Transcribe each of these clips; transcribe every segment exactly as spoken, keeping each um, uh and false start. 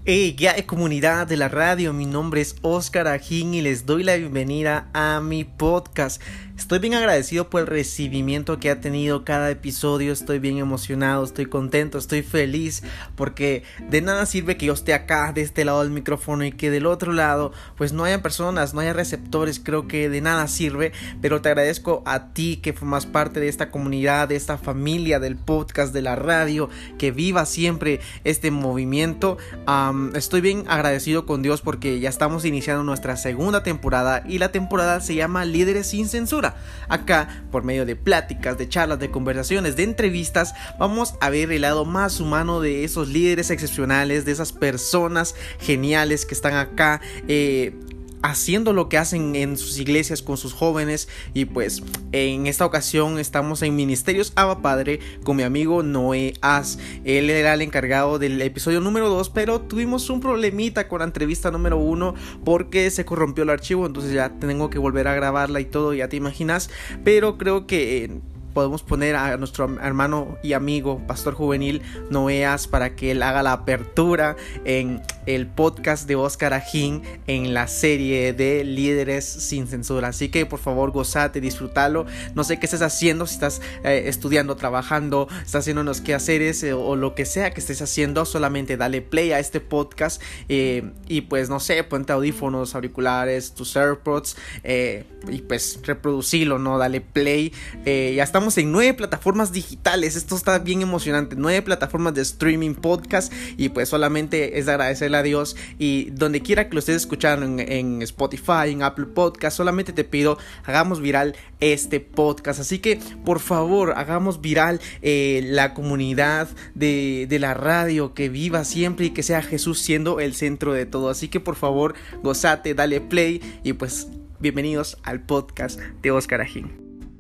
Hey, ¿qué hay, comunidad de la radio? Mi nombre es Oscar Ajín y les doy la bienvenida a mi podcast. Estoy bien agradecido por el recibimiento que ha tenido cada episodio. Estoy bien emocionado, estoy contento, estoy feliz, porque de nada sirve que yo esté acá de este lado del micrófono y que del otro lado pues no haya personas, no haya receptores. Creo que de nada sirve, pero te agradezco a ti que formas parte de esta comunidad, de esta familia del podcast, de la radio, que viva siempre este movimiento. um, Estoy bien agradecido con Dios porque ya estamos iniciando nuestra segunda temporada y la temporada se llama Líderes sin Censura. Acá, por medio de pláticas, de charlas, de conversaciones, de entrevistas, vamos a ver el lado más humano de esos líderes excepcionales, de esas personas geniales que están acá eh, haciendo lo que hacen en sus iglesias con sus jóvenes. Y pues en esta ocasión estamos en Ministerios Abba Padre con mi amigo Noé Az. Él era el encargado del episodio número dos, pero tuvimos un problemita con la entrevista número uno porque se corrompió el archivo, entonces ya tengo que volver a grabarla y todo, ya te imaginas. Pero creo que eh, podemos poner a nuestro hermano y amigo pastor juvenil Noé Az para que él haga la apertura en el podcast de Oscar Ajín en la serie de Líderes sin Censura. Así que por favor gozate, disfrútalo. No sé qué estés haciendo, si estás eh, estudiando, trabajando, estás haciendo unos quehaceres eh, o lo que sea que estés haciendo, solamente dale play a este podcast eh, y pues no sé, ponte audífonos, auriculares, tus AirPods eh, y pues reproducilo, ¿no? Dale play. Eh, ya estamos en nueve plataformas digitales, esto está bien emocionante, nueve plataformas de streaming podcast, y pues solamente es agradecerle a Dios. Y donde quiera que lo estés escuchando, en, en Spotify, en Apple Podcast, solamente te pido, hagamos viral este podcast. Así que por favor, hagamos viral eh, la comunidad de, de la radio, que viva siempre y que sea Jesús siendo el centro de todo. Así que por favor, gozate, dale play y pues bienvenidos al podcast de Oscar Ajín.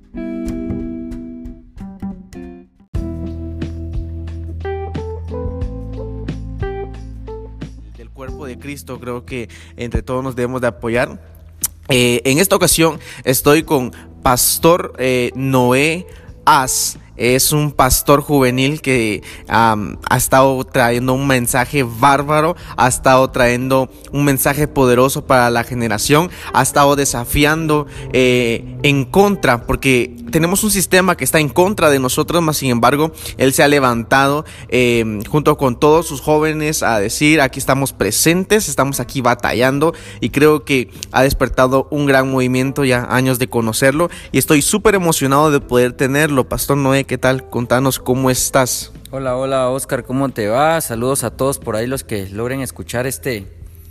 De Cristo, creo que entre todos nos debemos de apoyar. Eh, en esta ocasión estoy con Pastor eh, Noé Az. Es un pastor juvenil que um, ha estado trayendo un mensaje bárbaro, ha estado trayendo un mensaje poderoso para la generación, ha estado desafiando eh, en contra, porque tenemos un sistema que está en contra de nosotros, mas sin embargo él se ha levantado eh, junto con todos sus jóvenes a decir: aquí estamos presentes, estamos aquí batallando, y creo que ha despertado un gran movimiento, ya años de conocerlo, y estoy súper emocionado de poder tenerlo. Pastor Noé, ¿qué tal? Contanos cómo estás. Hola, hola Oscar, ¿cómo te va? Saludos a todos por ahí los que logren escuchar este,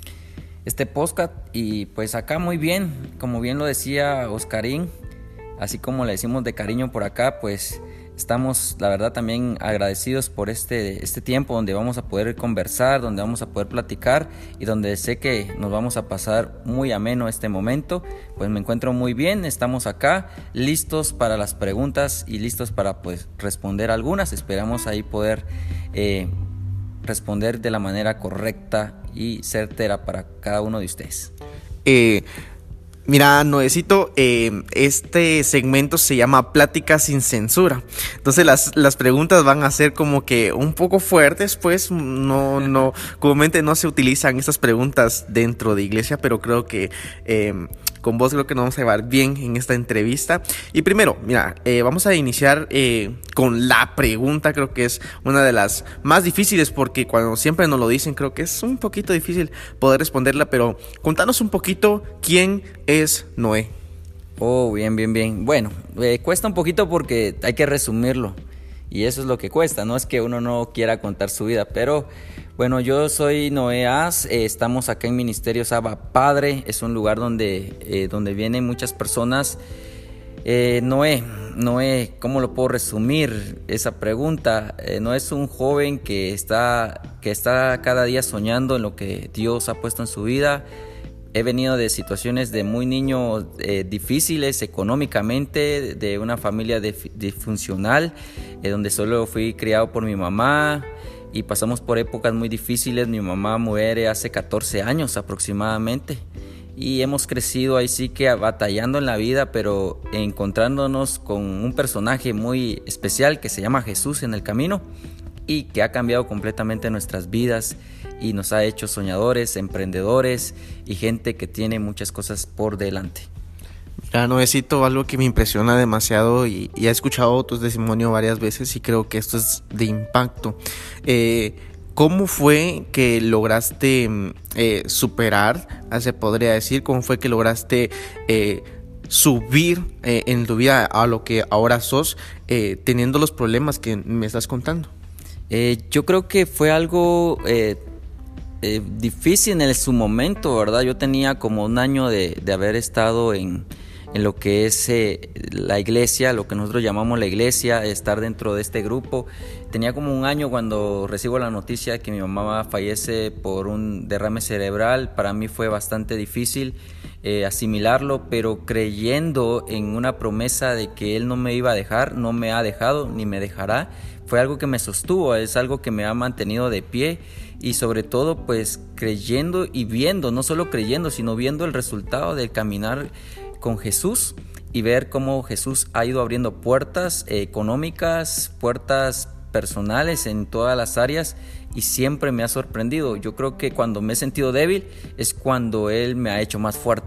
este podcast. Y pues acá muy bien, como bien lo decía Oscarín, así como le decimos de cariño por acá, pues estamos la verdad también agradecidos por este, este tiempo donde vamos a poder conversar, donde vamos a poder platicar y donde sé que nos vamos a pasar muy ameno este momento. Pues me encuentro muy bien, estamos acá listos para las preguntas y listos para pues responder algunas. Esperamos ahí poder eh, responder de la manera correcta y certera para cada uno de ustedes. Eh... Mira, Noecito, eh, este segmento se llama Pláticas sin Censura. Entonces las, las preguntas van a ser como que un poco fuertes, pues no, no, comúnmente no se utilizan estas preguntas dentro de iglesia, pero creo que eh, con vos creo que nos vamos a llevar bien en esta entrevista. Y primero, mira, eh, vamos a iniciar eh, con la pregunta. Creo que es una de las más difíciles, porque cuando siempre nos lo dicen, creo que es un poquito difícil poder responderla, pero contanos un poquito quién es Noé. Oh, bien, bien, bien. Bueno, eh, cuesta un poquito porque hay que resumirlo, y eso es lo que cuesta. No es que uno no quiera contar su vida, pero bueno, yo soy Noé Az. Eh, estamos acá en Ministerios Abba Padre. Es un lugar donde, eh, donde vienen muchas personas. Eh, Noé, Noé, ¿cómo lo puedo resumir esa pregunta? Eh, Noé es un joven que está, que está cada día soñando en lo que Dios ha puesto en su vida. He venido de situaciones de muy niño eh, difíciles económicamente, de una familia dif- disfuncional, eh, donde solo fui criado por mi mamá, y pasamos por épocas muy difíciles. Mi mamá muere hace catorce años aproximadamente, y hemos crecido ahí sí que batallando en la vida, pero encontrándonos con un personaje muy especial que se llama Jesús en el camino. y que ha cambiado completamente nuestras vidas y nos ha hecho soñadores, emprendedores y gente que tiene muchas cosas por delante. Mira, Noécito, algo que me impresiona demasiado y, y he escuchado tu testimonio varias veces y creo que esto es de impacto. Eh, ¿Cómo fue que lograste eh, superar, se podría decir, cómo fue que lograste eh, subir eh, en tu vida a lo que ahora sos, eh, teniendo los problemas que me estás contando? Eh, yo creo que fue algo eh, eh, difícil en su momento, ¿verdad? Yo tenía como un año de, de haber estado en, en lo que es eh, la iglesia, lo que nosotros llamamos la iglesia, estar dentro de este grupo. Tenía como un año cuando recibo la noticia de que mi mamá fallece por un derrame cerebral. Para mí fue bastante difícil eh, asimilarlo, pero creyendo en una promesa de que Él no me iba a dejar, no me ha dejado ni me dejará. Fue algo que me sostuvo, es algo que me ha mantenido de pie y sobre todo pues creyendo y viendo, no solo creyendo, sino viendo el resultado del caminar con Jesús y ver cómo Jesús ha ido abriendo puertas eh, económicas, puertas personales en todas las áreas y siempre me ha sorprendido. Yo creo que cuando me he sentido débil es cuando Él me ha hecho más fuerte.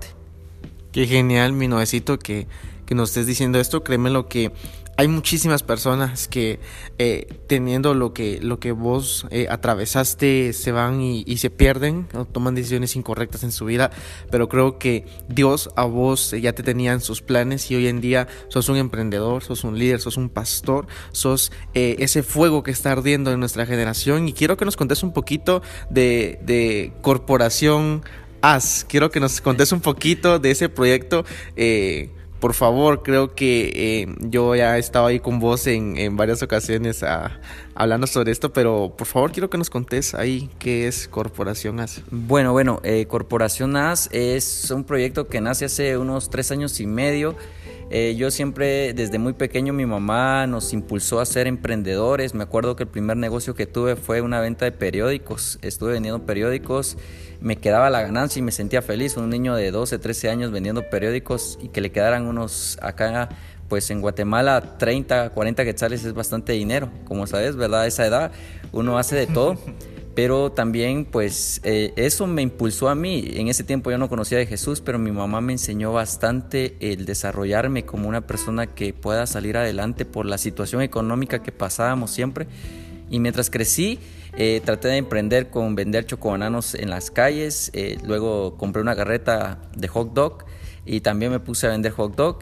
Qué genial, mi Noécito, que, que nos estés diciendo esto. Créeme lo que hay muchísimas personas que eh, teniendo lo que, lo que vos eh, atravesaste se van y, y se pierden, ¿no? Toman decisiones incorrectas en su vida, pero creo que Dios a vos ya te tenía en sus planes y hoy en día sos un emprendedor, sos un líder, sos un pastor, sos eh, ese fuego que está ardiendo en nuestra generación. Y quiero que nos contes un poquito de, de Corporación As. Quiero que nos contes un poquito de ese proyecto. eh, Por favor, creo que eh, yo ya he estado ahí con vos en, en varias ocasiones a, hablando sobre esto, pero por favor quiero que nos contés ahí qué es Corporación As. Bueno, bueno, eh, Corporación As es un proyecto que nace hace unos tres años y medio. Eh, yo siempre, desde muy pequeño, mi mamá nos impulsó a ser emprendedores. Me acuerdo que el primer negocio que tuve fue una venta de periódicos. Estuve vendiendo periódicos, me quedaba la ganancia y me sentía feliz. Un niño de doce, trece años vendiendo periódicos y que le quedaran unos acá, pues en Guatemala, treinta, cuarenta quetzales es bastante dinero. Como sabes, ¿verdad? A esa edad uno hace de todo. Pero también pues eh, eso me impulsó a mí. En ese tiempo yo no conocía de Jesús, pero mi mamá me enseñó bastante el desarrollarme como una persona que pueda salir adelante por la situación económica que pasábamos siempre. Y mientras crecí, eh, traté de emprender con vender chocobananos en las calles. Eh, luego compré una carreta de hot dog y también me puse a vender hot dog.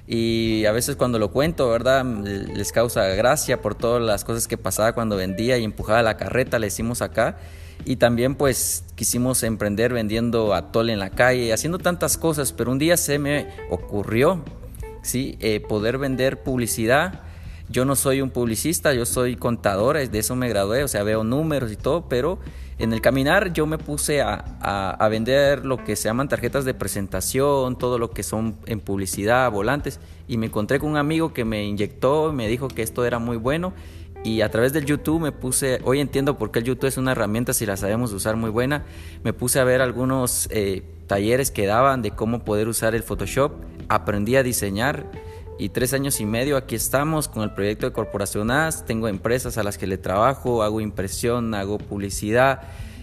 Y a veces cuando lo cuento, ¿verdad?, les causa gracia por todas las cosas que pasaba cuando vendía y empujaba la carreta, le hicimos acá. Y también pues quisimos emprender vendiendo atole en la calle, haciendo tantas cosas, pero un día se me ocurrió, ¿sí?, eh, poder vender publicidad. Yo no soy un publicista, yo soy contador, de eso me gradué, o sea, veo números y todo, pero en el caminar yo me puse a, a, a vender lo que se llaman tarjetas de presentación, todo lo que son en publicidad, volantes, y me encontré con un amigo que me inyectó y me dijo que esto era muy bueno, y a través del YouTube me puse, hoy entiendo por qué el YouTube es una herramienta si la sabemos usar muy buena, me puse a ver algunos eh, talleres que daban de cómo poder usar el Photoshop, aprendí a diseñar. Y tres años y medio aquí estamos con el proyecto de Corporación As. Tengo empresas a las que le trabajo, hago impresión, hago publicidad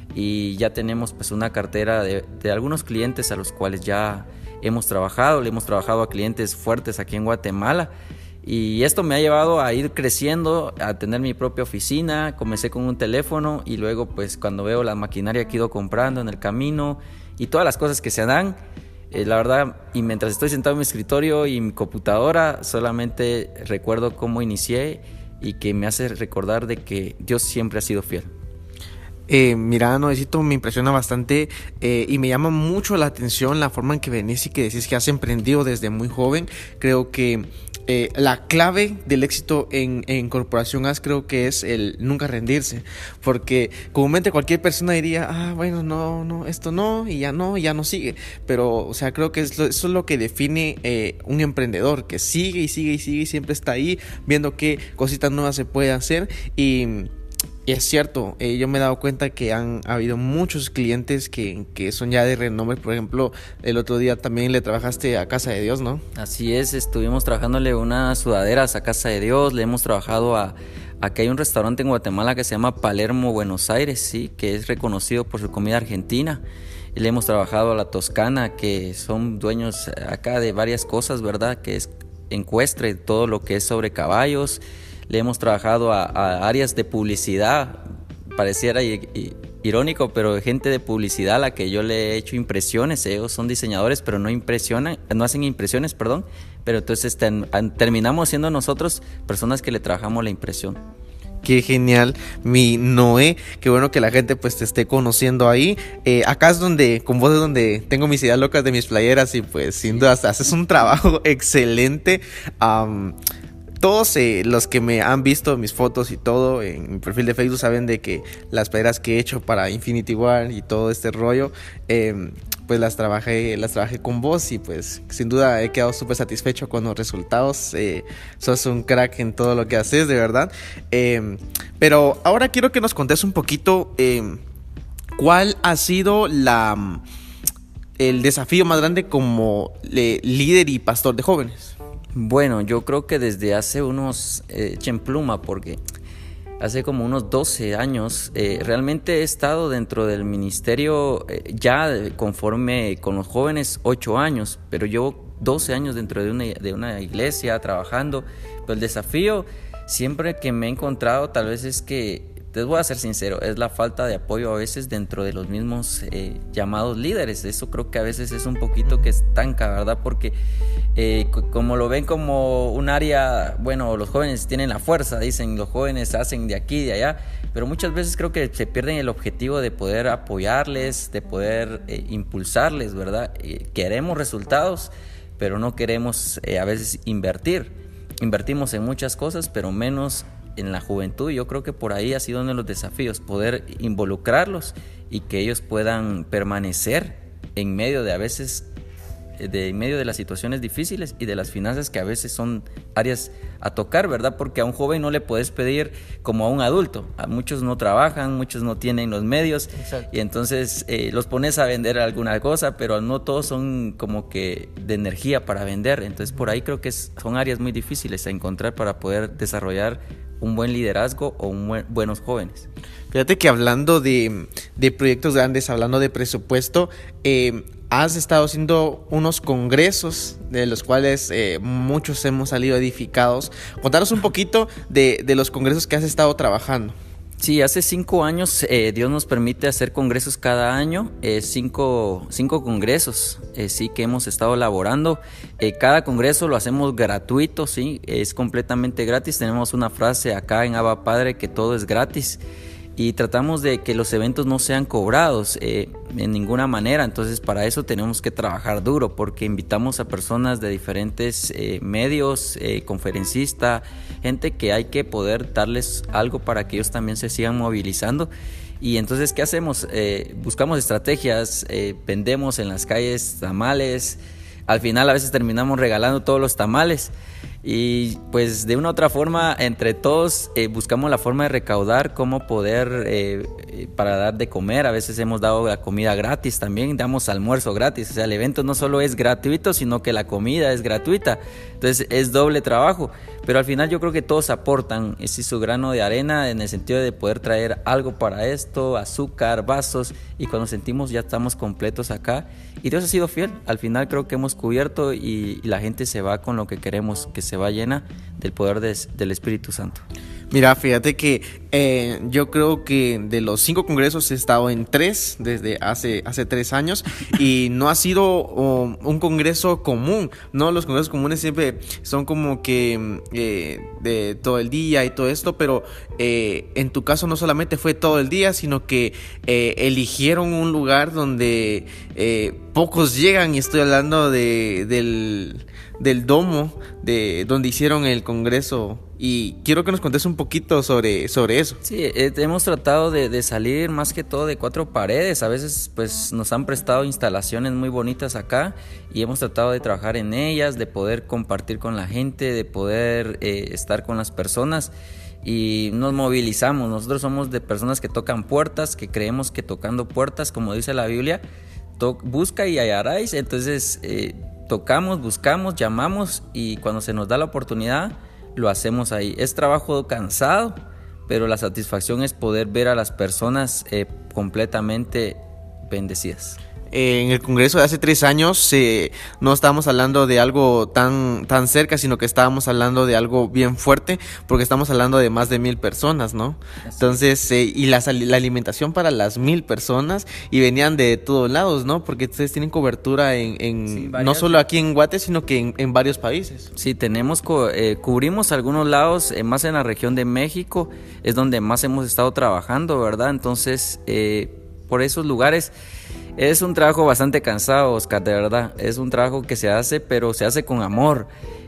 y ya tenemos pues una cartera de, de algunos clientes a los cuales ya hemos trabajado. Le hemos trabajado a clientes fuertes aquí en Guatemala y esto me ha llevado a ir creciendo, a tener mi propia oficina. Comencé con un teléfono y luego pues cuando veo la maquinaria que he ido comprando en el camino y todas las cosas que se dan, Eh, la verdad, y mientras estoy sentado en mi escritorio y mi computadora, solamente recuerdo cómo inicié y que me hace recordar de que Dios siempre ha sido fiel. Eh, mira, Noécito, me impresiona bastante eh, y me llama mucho la atención la forma en que venís y que decís que has emprendido desde muy joven. Creo que eh, la clave del éxito en, en Corporación As creo que es el nunca rendirse, porque comúnmente cualquier persona diría, ah, bueno, no, no, esto no, y ya no, y ya no sigue, pero, o sea, creo que es lo, eso es lo que define eh, un emprendedor, que sigue y sigue y sigue y siempre está ahí viendo qué cositas nuevas se puede hacer. Y Y es cierto, eh, yo me he dado cuenta que han habido muchos clientes que, que son ya de renombre. Por ejemplo, el otro día también le trabajaste a Casa de Dios, ¿no? Así es, estuvimos trabajándole unas sudaderas a Casa de Dios, le hemos trabajado a, Aquí hay un restaurante en Guatemala que se llama Palermo Buenos Aires, sí, que es reconocido por su comida argentina. Le hemos trabajado a La Toscana, que son dueños acá de varias cosas, ¿verdad? Que es ecuestre, todo lo que es sobre caballos. Le hemos trabajado a, a áreas de publicidad, pareciera y, y, irónico, pero gente de publicidad a la que yo le he hecho impresiones. Ellos son diseñadores, pero no impresionan, no hacen impresiones, perdón. Pero entonces ten, terminamos siendo nosotros personas que le trabajamos la impresión. Qué genial, mi Noé, qué bueno que la gente pues te esté conociendo ahí. Eh, acá es donde, con vos es donde tengo mis ideas locas de mis playeras y pues sin duda haces un trabajo excelente. Um, Todos eh, los que me han visto mis fotos y todo en mi perfil de Facebook saben de que las playeras que he hecho para Infinity War y todo este rollo, eh, pues las trabajé, las trabajé con vos y pues sin duda he quedado súper satisfecho con los resultados. Eh, sos un crack en todo lo que haces, de verdad. Eh, pero ahora quiero que nos contes un poquito eh, cuál ha sido la, el desafío más grande como eh, líder y pastor de jóvenes. Bueno, yo creo que desde hace unos, eh, echen pluma, porque hace como unos doce años eh, realmente he estado dentro del ministerio eh, ya conforme con los jóvenes ocho años, pero llevo doce años dentro de una, de una iglesia trabajando. Pero el desafío siempre que me he encontrado tal vez es que, te voy a ser sincero, es la falta de apoyo a veces dentro de los mismos eh, llamados líderes. Eso creo que a veces es un poquito que estanca, ¿verdad? Porque eh, como lo ven como un área, bueno, los jóvenes tienen la fuerza, dicen, los jóvenes hacen de aquí y de allá, pero muchas veces creo que se pierden el objetivo de poder apoyarles, de poder eh, impulsarles, ¿verdad? Eh, queremos resultados, pero no queremos eh, a veces invertir. Invertimos en muchas cosas, pero menos en la juventud. Yo creo que por ahí ha sido uno de los desafíos, poder involucrarlos y que ellos puedan permanecer en medio de a veces de en medio de las situaciones difíciles y de las finanzas que a veces son áreas a tocar, ¿verdad? Porque a un joven no le puedes pedir como a un adulto. A muchos no trabajan, muchos no tienen los medios. Exacto. Y entonces eh, los pones a vender alguna cosa, pero no todos son como que de energía para vender. Entonces por ahí creo que es, son áreas muy difíciles a encontrar para poder desarrollar un buen liderazgo o un buen, buenos jóvenes. Fíjate que hablando de, de proyectos grandes, hablando de presupuesto, eh, has estado haciendo unos congresos de los cuales eh, muchos hemos salido edificados. Contanos un poquito de, de los congresos que has estado trabajando. Sí, hace cinco años eh, Dios nos permite hacer congresos cada año, eh, cinco, cinco congresos, eh, sí, que hemos estado elaborando. Eh, cada congreso lo hacemos gratuito, sí, es completamente gratis. Tenemos una frase acá en Abba Padre que todo es gratis. Y tratamos de que los eventos no sean cobrados eh, en ninguna manera. Entonces para eso tenemos que trabajar duro, porque invitamos a personas de diferentes eh, medios, eh, conferencistas, gente que hay que poder darles algo para que ellos también se sigan movilizando. Y entonces, ¿qué hacemos? Eh, buscamos estrategias, eh, vendemos en las calles tamales. Al final a veces terminamos regalando todos los tamales. Y pues de una u otra forma, entre todos eh, buscamos la forma de recaudar, cómo poder eh, para dar de comer. A veces hemos dado la comida gratis también, damos almuerzo gratis. O sea, el evento no solo es gratuito, sino que la comida es gratuita. Entonces es doble trabajo. Pero al final yo creo que todos aportan ese su grano de arena en el sentido de poder traer algo para esto, azúcar, vasos. Y cuando sentimos ya estamos completos acá. Y Dios ha sido fiel. Al final creo que hemos cubierto y, y la gente se va con lo que queremos, que se va llena del poder de, del Espíritu Santo. Mira, fíjate que eh, yo creo que de los cinco congresos he estado en tres desde hace, hace tres años y no ha sido oh, un congreso común, ¿no? Los congresos comunes siempre son como que eh, de todo el día y todo esto, pero eh, en tu caso no solamente fue todo el día, sino que eh, eligieron un lugar donde eh, pocos llegan, y estoy hablando de, del, del domo de donde hicieron el congreso. Y quiero que nos contes un poquito sobre, sobre eso. Sí, eh, hemos tratado de, de salir más que todo de cuatro paredes. A veces pues nos han prestado instalaciones muy bonitas acá y hemos tratado de trabajar en ellas, de poder compartir con la gente, de poder eh, estar con las personas. Y nos movilizamos. Nosotros somos de personas que tocan puertas, que creemos que tocando puertas, como dice la Biblia, to- busca y hallaréis. Entonces eh, tocamos, buscamos, llamamos y cuando se nos da la oportunidad lo hacemos ahí. Es trabajo cansado, pero la satisfacción es poder ver a las personas eh, completamente bendecidas. En el Congreso de hace tres años eh, no estábamos hablando de algo tan, tan cerca, sino que estábamos hablando de algo bien fuerte, porque estamos hablando de más de mil personas, ¿no? Así. Entonces, eh, y la, la alimentación para las mil personas, y venían de todos lados, ¿no? Porque ustedes tienen cobertura en, en sí, no solo aquí en Guate, sino que en, en varios países. Sí, tenemos, eh, cubrimos algunos lados, eh, más en la región de México, es donde más hemos estado trabajando, ¿verdad? Entonces, eh, por esos lugares... Es un trabajo bastante cansado, Oscar, de verdad. Es un trabajo que se hace, pero se hace con amor.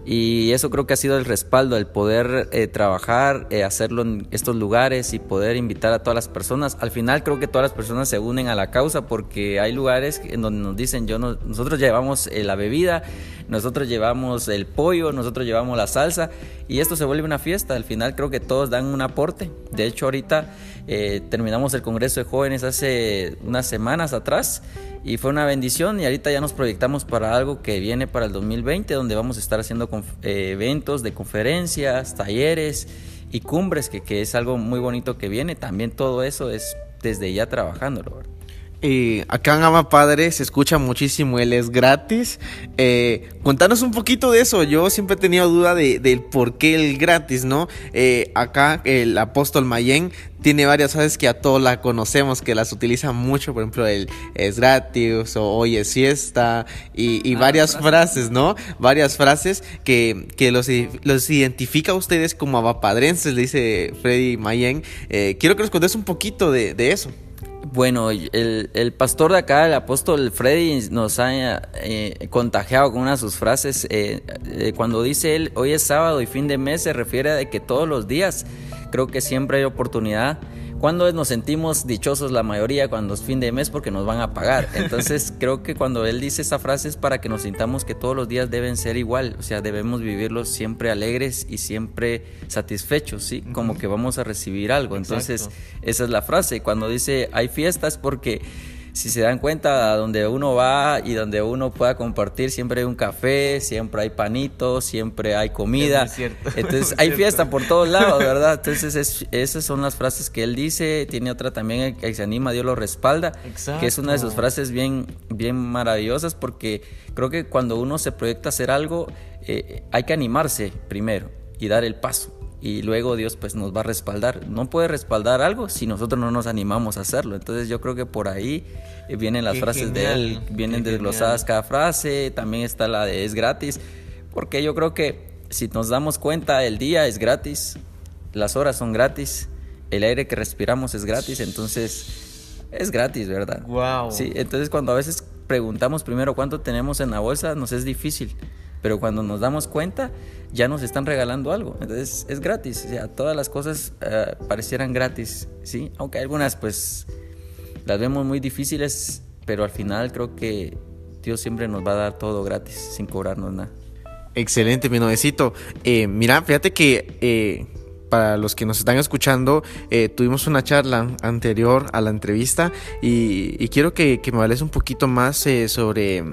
Y eso creo que ha sido el respaldo, el poder eh, trabajar, eh, hacerlo en estos lugares y poder invitar a todas las personas. Al final creo que todas las personas se unen a la causa, porque hay lugares en donde nos dicen, yo no, nosotros llevamos eh, la bebida, nosotros llevamos el pollo, nosotros llevamos la salsa, y esto se vuelve una fiesta. Al final creo que todos dan un aporte. De hecho, ahorita eh, terminamos el Congreso de Jóvenes hace unas semanas atrás, y fue una bendición, y ahorita ya nos proyectamos para algo que viene para el dos mil veinte, donde vamos a estar haciendo conf- eh, eventos de conferencias, talleres y cumbres, que, que es algo muy bonito que viene. También todo eso es desde ya trabajándolo, ¿verdad? Eh, acá en Ama Padre se escucha muchísimo, él es gratis. Eh, contanos un poquito de eso. Yo siempre he tenido duda de, del por qué el gratis, ¿no? Eh, acá el apóstol Mayén tiene varias frases que a todos la conocemos, que las utiliza mucho. Por ejemplo, el es gratis o hoy es fiesta, y, y ah, varias frases. frases, ¿no? Varias frases que, que los, los identifica a ustedes como abapadrenses, le dice Freddy Mayén. Eh, quiero que nos contes un poquito de, de eso. Bueno, el, el pastor de acá, el apóstol Freddy, nos ha eh, contagiado con una de sus frases. Eh, eh, cuando dice él, hoy es sábado y fin de mes, se refiere a que todos los días creo que siempre hay oportunidad. Cuando nos sentimos dichosos la mayoría cuando es fin de mes, porque nos van a pagar. Entonces creo que cuando él dice esa frase es para que nos sintamos que todos los días deben ser igual. O sea, debemos vivirlos siempre alegres y siempre satisfechos, ¿sí? Como que vamos a recibir algo. Entonces exacto, esa es la frase. Cuando dice hay fiestas, porque si se dan cuenta, a donde uno va y donde uno pueda compartir, siempre hay un café, siempre hay panito, siempre hay comida. Es cierto. Entonces hay fiesta por todos lados, ¿verdad? Entonces es, esas son las frases que él dice. Tiene otra también, que se anima, Dios lo respalda. Exacto. Que es una de sus frases bien, bien maravillosas, porque creo que cuando uno se proyecta a hacer algo, eh, hay que animarse primero y dar el paso. Y luego Dios pues nos va a respaldar. No puede respaldar algo si nosotros no nos animamos a hacerlo. Entonces yo creo que por ahí vienen las Qué frases genial. de él, vienen Qué desglosadas genial. cada frase. También está la de es gratis, porque yo creo que si nos damos cuenta, el día es gratis, las horas son gratis, el aire que respiramos es gratis, entonces es gratis, ¿verdad? Wow. Sí, entonces cuando a veces preguntamos primero cuánto tenemos en la bolsa, nos es difícil. Pero cuando nos damos cuenta, ya nos están regalando algo. Entonces es gratis. O sea, todas las cosas uh, parecieran gratis, ¿sí? Aunque algunas pues las vemos muy difíciles, pero al final creo que Dios siempre nos va a dar todo gratis, sin cobrarnos nada. Excelente, mi novecito. Eh, mira, fíjate que eh, para los que nos están escuchando, eh, tuvimos una charla anterior a la entrevista, y, y quiero que, que me hables un poquito más eh, sobre...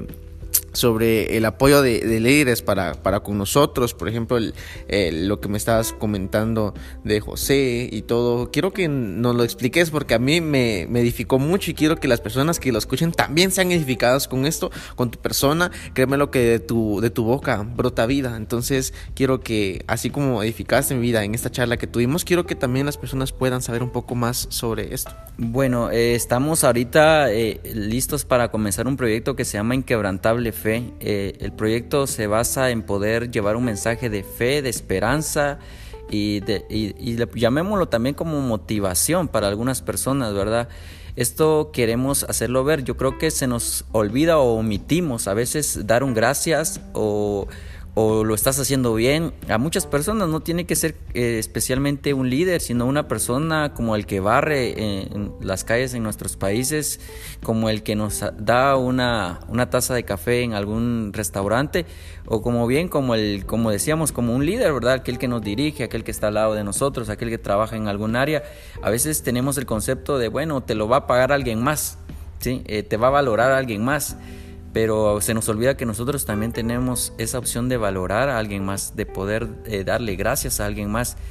sobre el apoyo de, de líderes para, para con nosotros. Por ejemplo, el, el, lo que me estabas comentando de José y todo. Quiero que nos lo expliques, porque a mí me, me edificó mucho, y quiero que las personas que lo escuchen también sean edificadas con esto, con tu persona. Créeme lo que de tu, de tu boca brota vida. Entonces quiero que, así como edificaste mi vida en esta charla que tuvimos, quiero que también las personas puedan saber un poco más sobre esto. Bueno, eh, estamos ahorita eh, listos para comenzar un proyecto que se llama Inquebrantable Fe. Eh, el proyecto se basa en poder llevar un mensaje de fe, de esperanza, y, de, y, y llamémoslo también como motivación para algunas personas, ¿verdad? Esto queremos hacerlo ver. Yo creo que se nos olvida o omitimos a veces dar un gracias, o, o lo estás haciendo bien. A muchas personas no tiene que ser eh, especialmente un líder, sino una persona como el que barre en las calles en nuestros países, como el que nos da una, una taza de café en algún restaurante, o como bien como el, como decíamos, como un líder, ¿verdad? Aquel que nos dirige, aquel que está al lado de nosotros, aquel que trabaja en algún área. A veces tenemos el concepto de, bueno, te lo va a pagar alguien más, ¿sí? Eh, te va a valorar alguien más. Pero se nos olvida que nosotros también tenemos esa opción de valorar a alguien más, de poder eh, darle gracias a alguien más.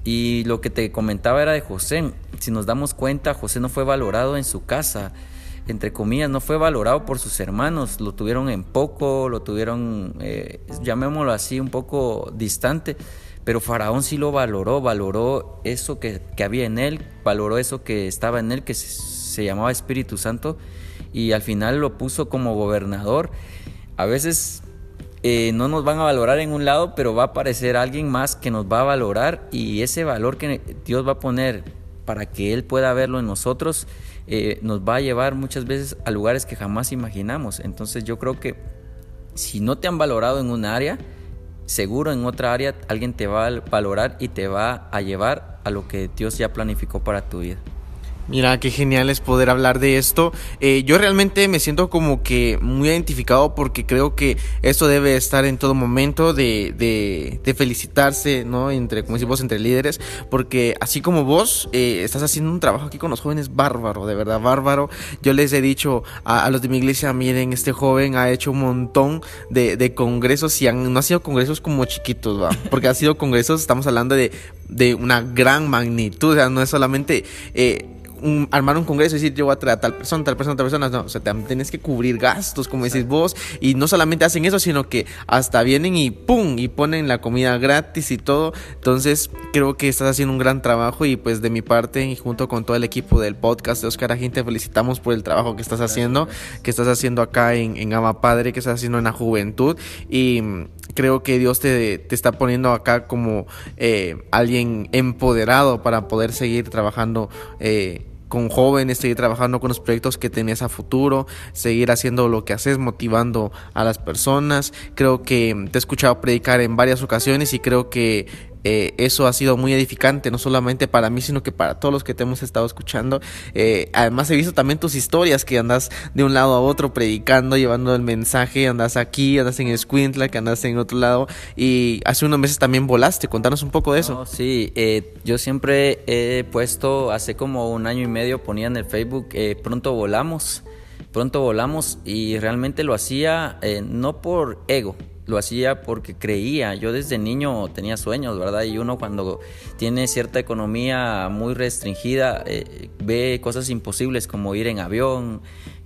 Y lo que te comentaba era de José. Si nos damos cuenta, José no fue valorado en su casa, entre comillas, no fue valorado por sus hermanos, lo tuvieron en poco, lo tuvieron, eh, llamémoslo así, un poco distante, pero Faraón sí lo valoró, valoró eso que, que había en él, valoró eso que estaba en él, que se, se llamaba Espíritu Santo, y al final lo puso como gobernador. A veces eh, no nos van a valorar en un lado, pero va a aparecer alguien más que nos va a valorar, y ese valor que Dios va a poner para que Él pueda verlo en nosotros, eh, nos va a llevar muchas veces a lugares que jamás imaginamos. Entonces yo creo que si no te han valorado en un área, seguro en otra área alguien te va a valorar y te va a llevar a lo que Dios ya planificó para tu vida. Mira, qué genial es poder hablar de esto. Eh, yo realmente me siento como que muy identificado, porque creo que esto debe estar en todo momento de, de, de felicitarse, ¿no? Entre, como decimos, entre líderes, porque así como vos eh, estás haciendo un trabajo aquí con los jóvenes bárbaro, de verdad bárbaro. Yo les he dicho a, a los de mi iglesia, miren, este joven ha hecho un montón de, de congresos, y han, no ha sido congresos como chiquitos, ¿va? Porque ha sido congresos, estamos hablando de, de una gran magnitud, o sea, no es solamente... Eh, Un, armar un congreso y decir yo voy a traer a tal persona, tal persona, tal persona, no, o sea, tienes que cubrir gastos, como decís vos, y no solamente hacen eso, sino que hasta vienen y pum, y ponen la comida gratis y todo. Entonces creo que estás haciendo un gran trabajo, y pues de mi parte y junto con todo el equipo del podcast de Oscar Ajín te felicitamos por el trabajo que estás haciendo, que estás haciendo acá en, en Ama Padre, que estás haciendo en la juventud, y creo que Dios te, te está poniendo acá como eh, alguien empoderado para poder seguir trabajando eh, con jóvenes, seguir trabajando con los proyectos que tenés a futuro, seguir haciendo lo que haces, motivando a las personas. Creo que te he escuchado predicar en varias ocasiones, y creo que Eh, eso ha sido muy edificante, no solamente para mí, sino que para todos los que te hemos estado escuchando. Eh, además he visto también tus historias, que andas de un lado a otro predicando, llevando el mensaje, andas aquí, andas en Escuintla, que andas en otro lado, y hace unos meses también volaste. Contanos un poco de eso. No, sí, eh, yo siempre he puesto, hace como un año y medio ponía en el Facebook, eh, pronto volamos, pronto volamos, y realmente lo hacía eh, no por ego, lo hacía porque creía. Yo desde niño tenía sueños, ¿verdad? Y uno cuando tiene cierta economía muy restringida eh, ve cosas imposibles, como ir en avión,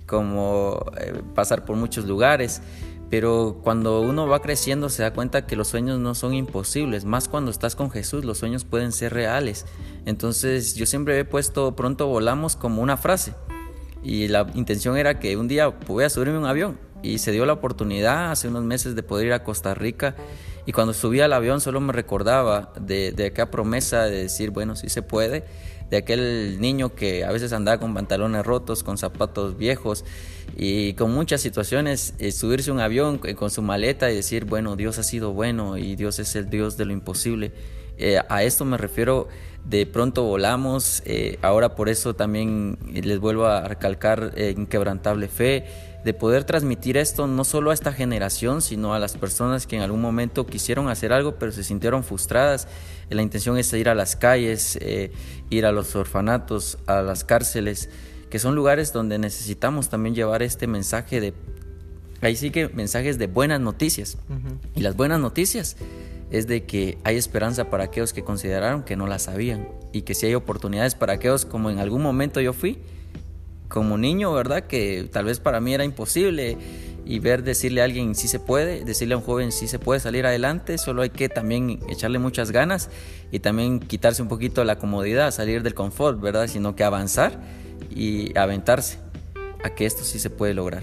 como eh, pasar por muchos lugares. Pero cuando uno va creciendo se da cuenta que los sueños no son imposibles, más cuando estás con Jesús, los sueños pueden ser reales. Entonces yo siempre he puesto pronto volamos como una frase, y la intención era que un día voy a subirme a un avión. Y se dio la oportunidad hace unos meses de poder ir a Costa Rica, y cuando subí al avión solo me recordaba de, de aquella promesa de decir, bueno, sí se puede, de aquel niño que a veces andaba con pantalones rotos, con zapatos viejos y con muchas situaciones, eh, subirse a un avión eh, con su maleta y decir, bueno, Dios ha sido bueno y Dios es el Dios de lo imposible. Eh, a esto me refiero, de pronto volamos. Eh, ahora por eso también les vuelvo a recalcar eh, inquebrantable fe, de poder transmitir esto no solo a esta generación, sino a las personas que en algún momento quisieron hacer algo pero se sintieron frustradas. Eh, la intención es ir a las calles, eh, ir a los orfanatos, a las cárceles, que son lugares donde necesitamos también llevar este mensaje de, ahí sí que mensajes de buenas noticias. Uh-huh. Y las buenas noticias es de que hay esperanza para aquellos que consideraron que no la sabían, y que sí hay oportunidades para aquellos, como en algún momento yo fui como niño, ¿verdad? Que tal vez para mí era imposible, y ver decirle a alguien sí se puede, decirle a un joven sí se puede salir adelante, solo hay que también echarle muchas ganas y también quitarse un poquito la comodidad, salir del confort, ¿verdad? Sino que avanzar y aventarse a que esto sí se puede lograr.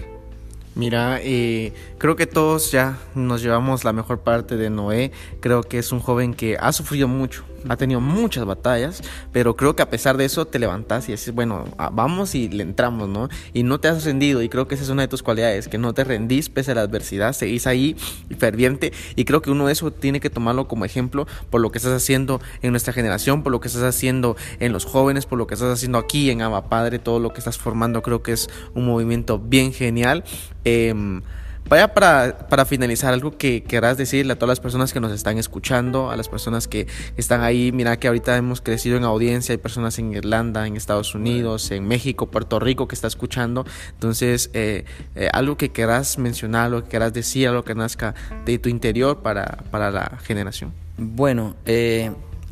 Mira, eh, creo que todos ya nos llevamos la mejor parte de Noé. Creo que es un joven que ha sufrido mucho, ha tenido muchas batallas, pero creo que a pesar de eso te levantas y dices, bueno, vamos y le entramos, ¿no? Y no te has rendido, y creo que esa es una de tus cualidades, que no te rendís pese a la adversidad, seguís ahí ferviente, y creo que uno de eso tiene que tomarlo como ejemplo por lo que estás haciendo en nuestra generación, por lo que estás haciendo en los jóvenes, por lo que estás haciendo aquí en Ama Padre, todo lo que estás formando. Creo que es un movimiento bien genial. Eh, Vaya, para, para finalizar, algo que querrás decirle a todas las personas que nos están escuchando, a las personas que están ahí. Mira que ahorita hemos crecido en audiencia, hay personas en Irlanda, en Estados Unidos, en México, Puerto Rico que está escuchando. Entonces, eh, eh, algo que querrás mencionar, algo que querrás decir, algo que nazca de tu interior para, para la generación. Bueno, eh,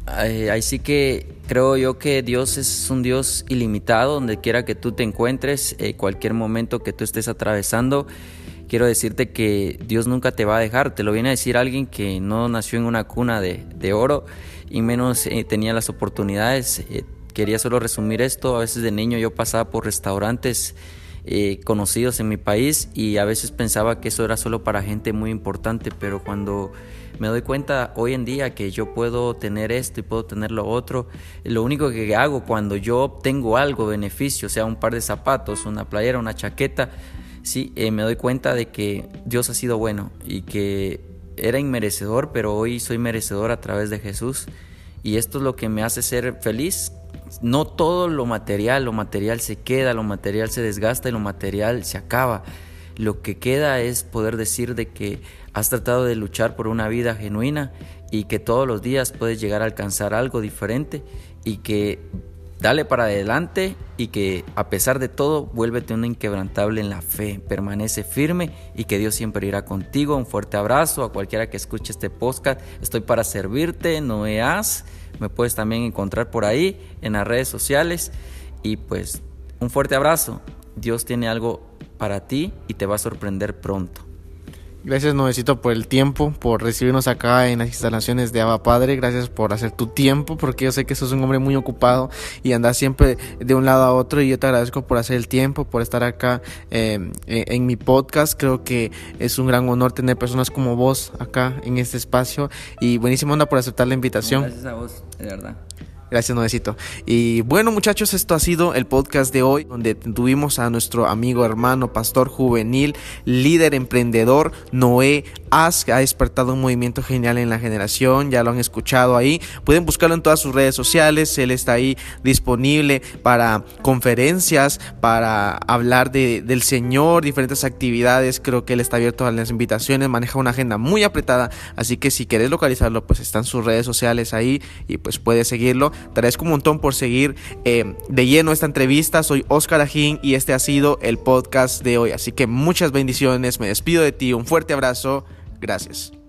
eh, ahí sí que creo yo que Dios es un Dios ilimitado, donde quiera que tú te encuentres, eh, cualquier momento que tú estés atravesando. Quiero decirte que Dios nunca te va a dejar. Te lo viene a decir alguien que no nació en una cuna de, de oro y menos eh, tenía las oportunidades. Eh, quería solo resumir esto. A veces de niño yo pasaba por restaurantes eh, conocidos en mi país y a veces pensaba que eso era solo para gente muy importante, pero cuando me doy cuenta hoy en día que yo puedo tener esto y puedo tener lo otro, lo único que hago cuando yo obtengo algo, beneficio, sea un par de zapatos, una playera, una chaqueta, sí, eh, me doy cuenta de que Dios ha sido bueno y que era inmerecedor, pero hoy soy merecedor a través de Jesús, y esto es lo que me hace ser feliz. No todo lo material, lo material se queda, lo material se desgasta y lo material se acaba. Lo que queda es poder decir de que has tratado de luchar por una vida genuina y que todos los días puedes llegar a alcanzar algo diferente, y que dale para adelante, y que a pesar de todo vuélvete un inquebrantable en la fe, permanece firme y que Dios siempre irá contigo. Un fuerte abrazo a cualquiera que escuche este podcast. Estoy para servirte, Noé As. Me puedes también encontrar por ahí en las redes sociales, y pues un fuerte abrazo. Dios tiene algo para ti y te va a sorprender pronto. Gracias, Noecito, por el tiempo, por recibirnos acá en las instalaciones de Abba Padre. Gracias por hacer tu tiempo, porque yo sé que sos un hombre muy ocupado y andas siempre de un lado a otro, y yo te agradezco por hacer el tiempo, por estar acá eh, en, en mi podcast. Creo que es un gran honor tener personas como vos acá en este espacio, y buenísima onda por aceptar la invitación. Gracias a vos, de verdad. Gracias, Noecito. Y bueno, muchachos, esto ha sido el podcast de hoy, donde tuvimos a nuestro amigo, hermano, pastor juvenil, líder, emprendedor, Noé As, que ha despertado un movimiento genial en la generación. Ya lo han escuchado ahí. Pueden buscarlo en todas sus redes sociales. Él está ahí disponible para conferencias, para hablar de, del Señor, diferentes actividades. Creo que él está abierto a las invitaciones. Maneja una agenda muy apretada, así que si querés localizarlo, pues están sus redes sociales ahí y pues puedes seguirlo. Te agradezco un montón por seguir eh, de lleno esta entrevista. Soy Óscar Ajín y este ha sido el podcast de hoy. Así que muchas bendiciones. Me despido de ti. Un fuerte abrazo. Gracias.